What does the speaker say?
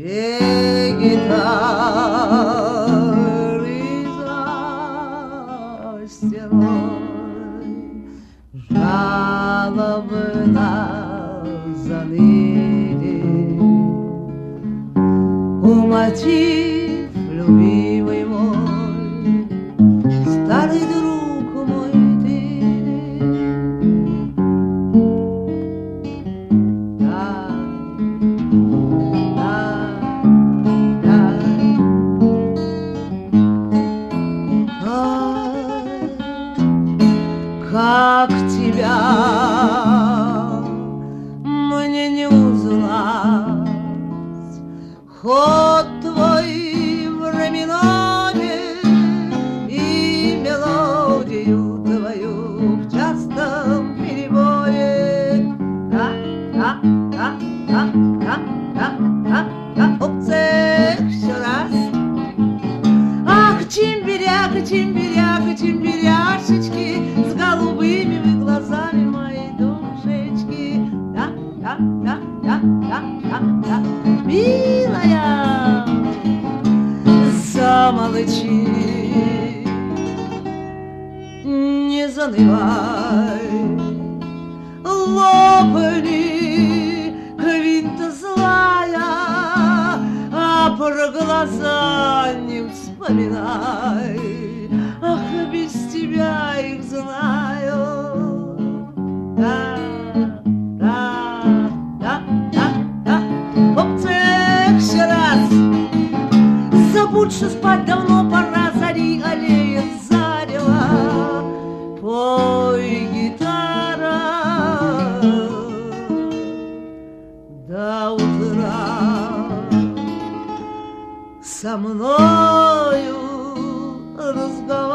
две гитары за стеной, жалобно заныли. Мотив, любимый мой, старый друг мой ты. Да, да, да. Как тебя мне не узнать, ход твой временами и мелодию твою в частом перебое. Да, да, да, да, да, да, да, да. Опцех еще раз. Ах, чимбиряка, чимбиряка, чимбиряшечки, с голубыми вы глазами моей душечки. Да, да, да, да, да, да, да. Милая, замолчи, не занывай, лопни, квинта злая, а про глаза не вспоминай. Ах, без тебя их знаю. Да, да, да, да, да. Опцех еще раз. Забудь, что спать давно пора, зари аллея зарева. Пой, гитара, до утра со мною разговаривай.